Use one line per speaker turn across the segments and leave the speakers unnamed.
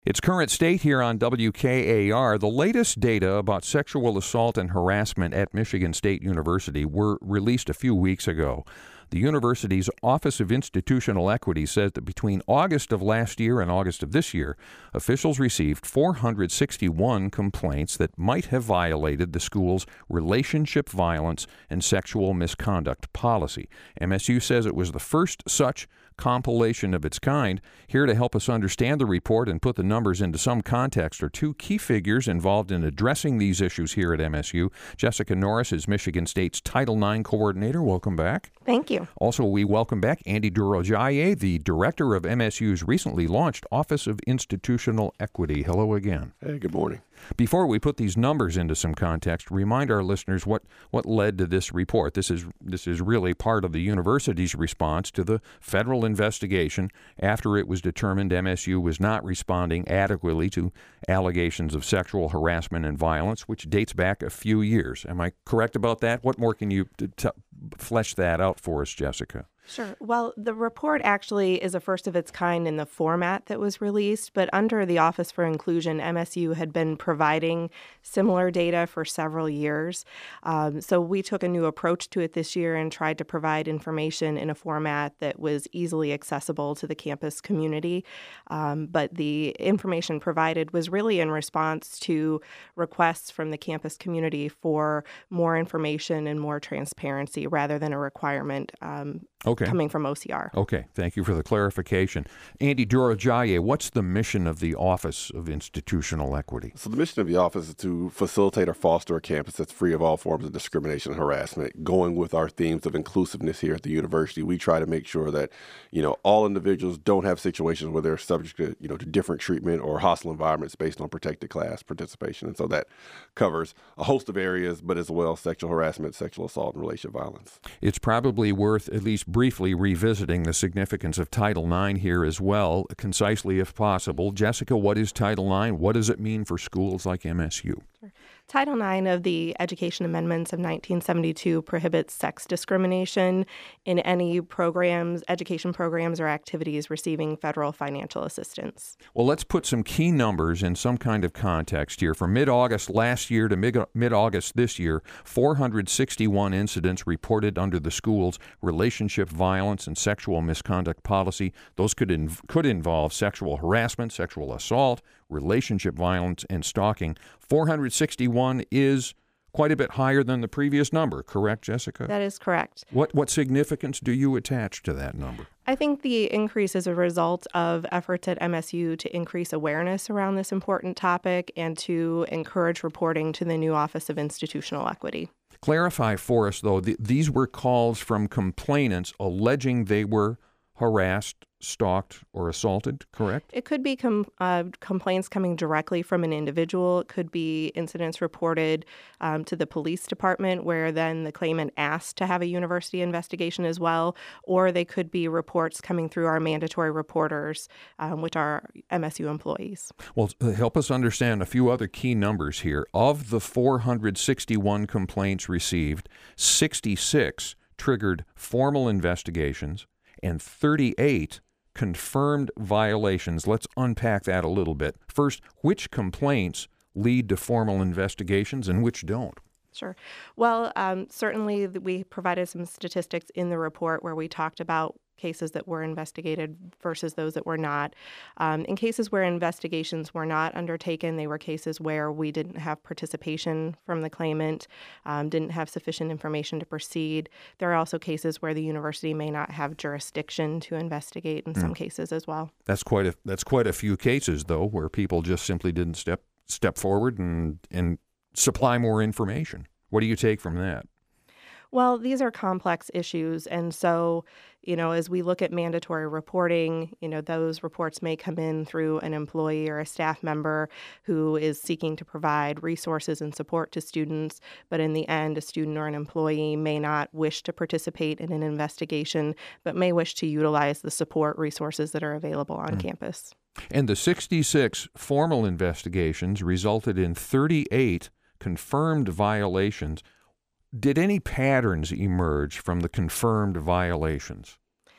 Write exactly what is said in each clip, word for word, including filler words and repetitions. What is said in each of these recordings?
It's Current State here on W K A R. The latest data about sexual assault and harassment at Michigan State University were released a few weeks ago. The university's Office of Institutional Equity says that between August of last year and August of this year, officials received four hundred sixty-one complaints that might have violated the school's relationship violence and sexual misconduct policy. M S U says it was the first such compilation of its kind. Here to help us understand the report and put the numbers into some context are two key figures involved in addressing these issues here at M S U. Jessica Norris is Michigan State's Title nine coordinator. Welcome back.
Thank you.
Also, we welcome back Andy Durojaye, the director of M S U's recently launched Office of Institutional Equity. Hello again.
Hey, good morning.
Before we put these numbers into some context, remind our listeners what, what led to this report. This is this is really part of the university's response to the federal investigation after it was determined M S U was not responding adequately to allegations of sexual harassment and violence, which dates back a few years. Am I correct about that? What more can you t- t- flesh that out for us, Jessica?
Sure. Well, the report actually is a first of its kind in the format that was released, but under the Office for Inclusion, M S U had been providing similar data for several years. Um, so we took a new approach to it this year and tried to provide information in a format that was easily accessible to the campus community. Um, but the information provided was really in response to requests from the campus community for more information and more transparency rather than a requirement. Um,
Okay.
Coming from O C R.
Okay, thank you for the clarification. Andy Durojaye, what's the mission of the Office of Institutional Equity?
So the mission of the office is to facilitate or foster a campus that's free of all forms of discrimination and harassment. Going with our themes of inclusiveness here at the university, we try to make sure that, you know, all individuals don't have situations where they're subject to, you know, to different treatment or hostile environments based on protected class participation. And so that covers a host of areas, but as well sexual harassment, sexual assault, and relationship violence.
It's probably worth at least briefly revisiting the significance of Title nine here as well, concisely if possible. Jessica, what is Title nine? What does it mean for schools like M S U?
Sure. Title nine of the Education Amendments of nineteen seventy-two prohibits sex discrimination in any programs, education programs, or activities receiving federal financial assistance.
Well, let's put some key numbers in some kind of context here. From mid-August last year to mid-August this year, four hundred sixty-one incidents reported under the school's relationship violence and sexual misconduct policy. Those could inv- could involve sexual harassment, sexual assault, relationship violence, and stalking. four hundred sixty-one is quite a bit higher than the previous number, correct, Jessica?
That is correct.
What what significance do you attach to that number?
I think the increase is a result of efforts at M S U to increase awareness around this important topic and to encourage reporting to the new Office of Institutional Equity.
Clarify for us, though, th- these were calls from complainants alleging they were harassed, stalked, or assaulted, correct?
It could be com- uh, complaints coming directly from an individual. It could be incidents reported um, to the police department where then the claimant asked to have a university investigation as well, or they could be reports coming through our mandatory reporters, um, which are M S U employees.
Well, help us understand a few other key numbers here. Of the four hundred sixty-one complaints received, sixty-six triggered formal investigations, and thirty-eight confirmed violations. Let's unpack that a little bit. First, which complaints lead to formal investigations and which don't?
Sure. Well, um, certainly we provided some statistics in the report where we talked about cases that were investigated versus those that were not. Um, in cases where investigations were not undertaken, they were cases where we didn't have participation from the claimant, um, didn't have sufficient information to proceed. There are also cases where the university may not have jurisdiction to investigate in mm. some cases as well.
That's quite a that's quite a few cases, though, where people just simply didn't step step forward and and supply more information. What do you take from that?
Well, these are complex issues, and so, you know, as we look at mandatory reporting, you know, those reports may come in through an employee or a staff member who is seeking to provide resources and support to students, but in the end, a student or an employee may not wish to participate in an investigation, but may wish to utilize the support resources that are available on mm. campus.
And the sixty-six formal investigations resulted in thirty-eight confirmed violations. Did any patterns emerge from the confirmed violations?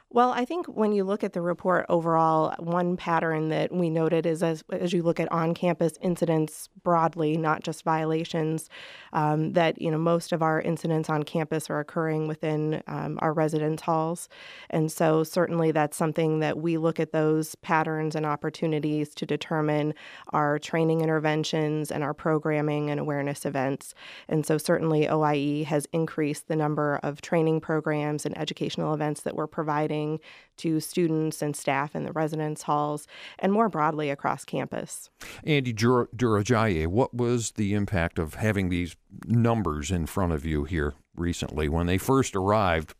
Well, I think when you look at the report overall, one pattern that we noted is as, as you look at on-campus incidents broadly, not just violations, um, that you know most of our incidents on campus are occurring within um, our residence halls, and so certainly that's something that we look at those patterns and opportunities to determine our training interventions and our programming and awareness events. And so certainly O I E has increased the number of training programs and educational events that we're providing to students and staff in the residence halls and more broadly across campus.
Andy Dur- Durajaye, what was the impact of having these numbers in front of you here recently? When they first arrived,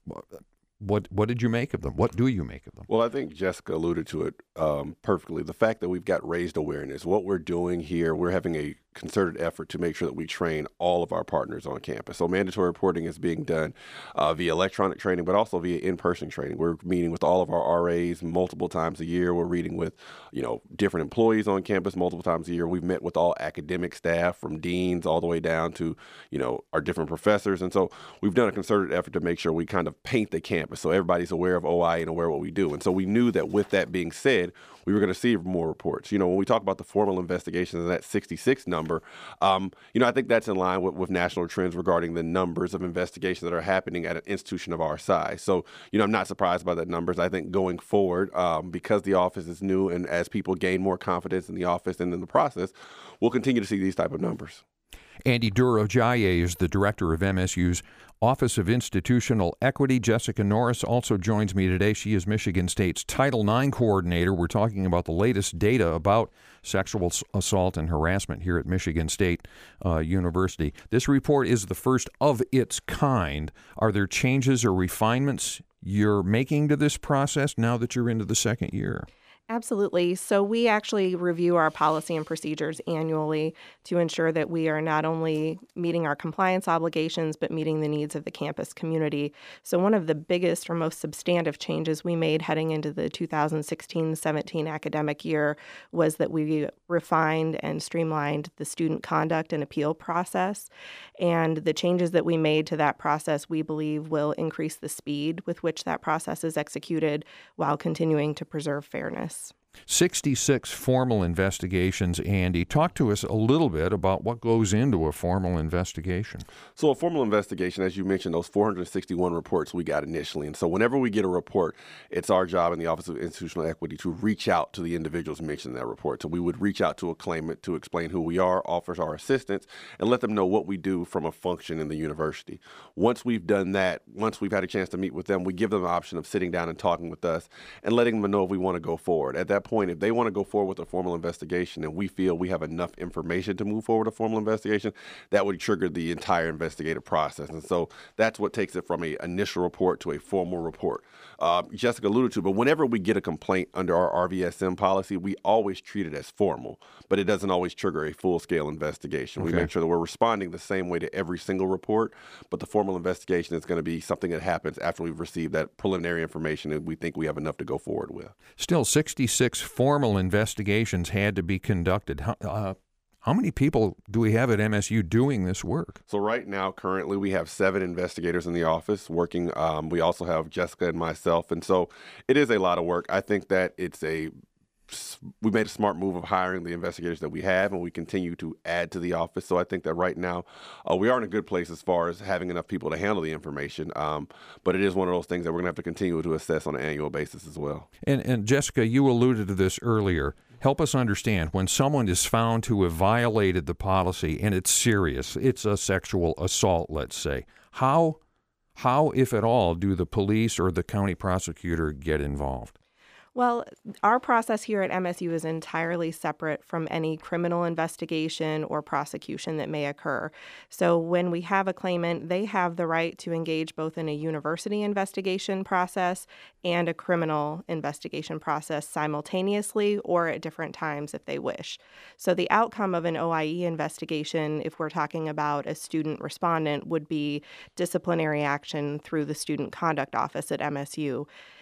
what what did you make of them? What do you make of them?
Well, I think Jessica alluded to it um, perfectly. The fact that we've got raised awareness, what we're doing here, we're having a concerted effort to make sure that we train all of our partners on campus. So mandatory reporting is being done uh, via electronic training, but also via in-person training. We're meeting with all of our R As multiple times a year. We're meeting with, you know, different employees on campus multiple times a year. We've met with all academic staff from deans all the way down to, you know, our different professors. And so we've done a concerted effort to make sure we kind of paint the campus so everybody's aware of O I and aware of what we do. And so we knew that with that being said, we were going to see more reports. You know, when we talk about the formal investigations and that sixty-six number, um, you know, I think that's in line with, with national trends regarding the numbers of investigations that are happening at an institution of our size. So, you know, I'm not surprised by the numbers. I think going forward, um, because the office is new and as people gain more confidence in the office and in the process, we'll continue to see these type of numbers.
Andy Durajaye is the director of M S U's Office of Institutional Equity. Jessica Norris also joins me today. She is Michigan State's Title nine coordinator. We're talking about the latest data about sexual assault and harassment here at Michigan State uh, University. This report is the first of its kind. Are there changes or refinements you're making to this process now that you're into the second year?
Absolutely. So we actually review our policy and procedures annually to ensure that we are not only meeting our compliance obligations, but meeting the needs of the campus community. So one of the biggest or most substantive changes we made heading into the two thousand sixteen seventeen academic year was that we refined and streamlined the student conduct and appeal process. And the changes that we made to that process, we believe, will increase the speed with which that process is executed while continuing to preserve fairness.
sixty-six formal investigations. Andy, talk to us a little bit about what goes into a formal investigation.
So a formal investigation, as you mentioned, those four hundred sixty-one reports we got initially. And so whenever we get a report, it's our job in the Office of Institutional Equity to reach out to the individuals mentioned in that report. So we would reach out to a claimant to explain who we are, offer our assistance, and let them know what we do from a function in the university. Once we've done that, once we've had a chance to meet with them, we give them the option of sitting down and talking with us and letting them know if we want to go forward. At that point, if they want to go forward with a formal investigation and we feel we have enough information to move forward with a formal investigation, that would trigger the entire investigative process. And so that's what takes it from an initial report to a formal report. Uh, Jessica alluded to, but whenever we get a complaint under our R V S M policy, we always treat it as formal, but it doesn't always trigger a full-scale investigation. Okay. We make sure that we're responding the same way to every single report, but the formal investigation is going to be something that happens after we've received that preliminary information and we think we have enough to go forward with.
Still, sixty-six formal investigations had to be conducted. How, uh, how many people do we have at M S U doing this work?
So right now, currently, we have seven investigators in the office working. Um, we also have Jessica and myself. And so it is a lot of work. I think that it's a we made a smart move of hiring the investigators that we have, and we continue to add to the office. So I think that right now uh, we are in a good place as far as having enough people to handle the information. Um, but it is one of those things that we're going to have to continue to assess on an annual basis as well.
And, and Jessica, you alluded to this earlier. Help us understand, when someone is found to have violated the policy and it's serious, it's a sexual assault, let's say, how, how, if at all, do the police or the county prosecutor get involved?
Well, our process here at M S U is entirely separate from any criminal investigation or prosecution that may occur. So when we have a claimant, they have the right to engage both in a university investigation process and a criminal investigation process simultaneously or at different times if they wish. So the outcome of an O I E investigation, if we're talking about a student respondent, would be disciplinary action through the Student Conduct Office at M S U.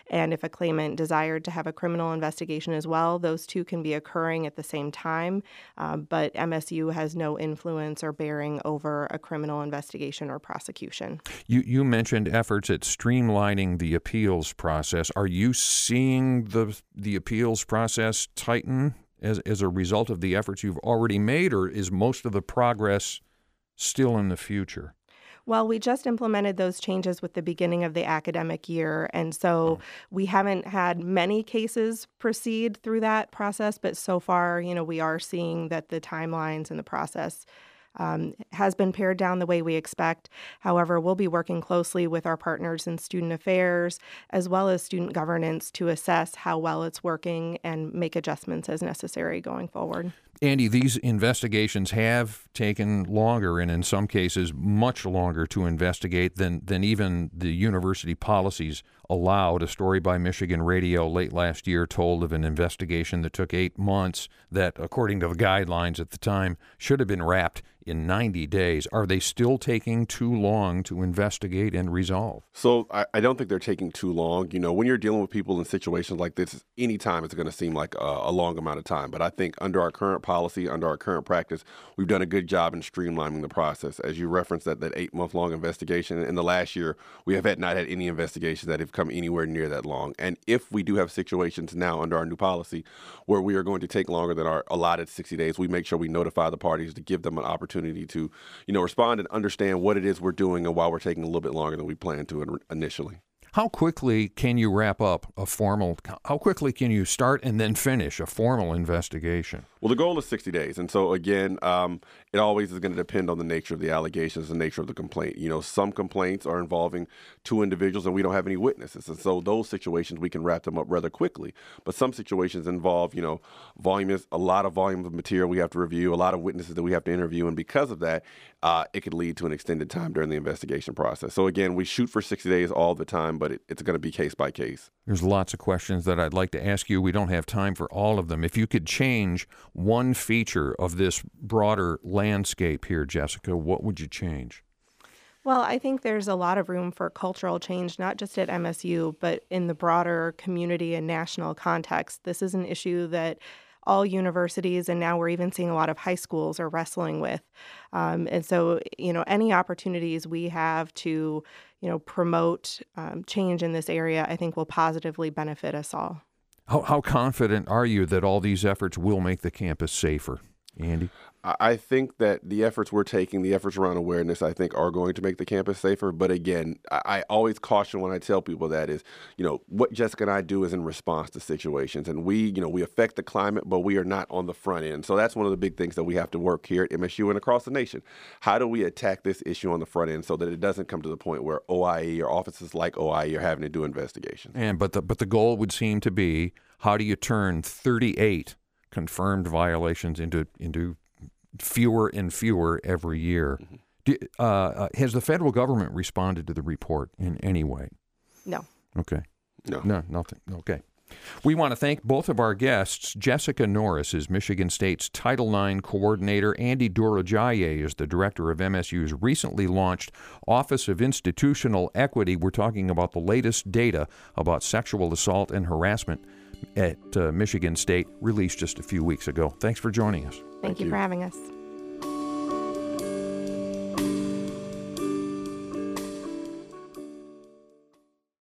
And if a claimant desired to have a criminal investigation as well, those two can be occurring at the same time. Um, but M S U has no influence or bearing over a criminal investigation or prosecution.
You, you mentioned efforts at streamlining the appeals process. Are you seeing the the appeals process tighten as, as a result of the efforts you've already made, or is most of the progress still in the future?
Well, we just implemented those changes with the beginning of the academic year, and so we haven't had many cases proceed through that process, but so far, you know, we are seeing that the timelines and the process Um, has been pared down the way we expect. However, we'll be working closely with our partners in student affairs as well as student governance to assess how well it's working and make adjustments as necessary going forward.
Andy, these investigations have taken longer and in some cases much longer to investigate than, than even the university policies allowed. A story by Michigan Radio late last year told of an investigation that took eight months that, according to the guidelines at the time, should have been wrapped in ninety days. Are they still taking too long to investigate and resolve?
So I, I don't think they're taking too long. You know, when you're dealing with people in situations like this, any time it's going to seem like a, a long amount of time. But I think under our current policy, under our current practice, we've done a good job in streamlining the process. As you referenced that, that eight-month-long investigation, in the last year, we have had not had any investigations that have come anywhere near that long. And if we do have situations now under our new policy where we are going to take longer than our allotted sixty days, we make sure we notify the parties to give them an opportunity to, you know, respond and understand what it is we're doing and why we're taking a little bit longer than we planned to in- initially.
How quickly can you wrap up a formal, how quickly can you start and then finish a formal investigation?
Well, the goal is sixty days. And so, again, um, it always is going to depend on the nature of the allegations, the nature of the complaint. You know, some complaints are involving two individuals and we don't have any witnesses. And so those situations, we can wrap them up rather quickly. But some situations involve, you know, volume is a lot of volume of material we have to review, a lot of witnesses that we have to interview. And because of that, uh, it could lead to an extended time during the investigation process. So, again, we shoot for sixty days all the time, but it, it's going to be case by case.
There's lots of questions that I'd like to ask you. We don't have time for all of them. If you could change one feature of this broader landscape here, Jessica, what would you change?
Well, I think there's a lot of room for cultural change, not just at M S U, but in the broader community and national context. This is an issue that all universities, and now we're even seeing a lot of high schools, are wrestling with. Um, and so, you know, any opportunities we have to, you know, promote um, change in this area, I think will positively benefit us all.
How, how confident are you that all these efforts will make the campus safer, Andy?
I think that the efforts we're taking, the efforts around awareness, I think are going to make the campus safer. But again, I, I always caution when I tell people that is, you know, what Jessica and I do is in response to situations. And we, you know, we affect the climate, but we are not on the front end. So that's one of the big things that we have to work here at M S U and across the nation. How do we attack this issue on the front end so that it doesn't come to the point where O I E or offices like O I E are having to do investigations?
And but the but the goal would seem to be, how do you turn thirty-eight confirmed violations into into fewer and fewer every year? Mm-hmm. Do, uh, uh, has the federal government responded to the report in any way?
No.
Okay.
No.
No, nothing. Okay. We want to thank both of our guests. Jessica Norris is Michigan State's Title nine coordinator. Andy Dorojaye is the director of M S U's recently launched Office of Institutional Equity. We're talking about the latest data about sexual assault and harassment at uh, Michigan State, released just a few weeks ago. Thanks for joining us.
Thank, Thank you, you for having us.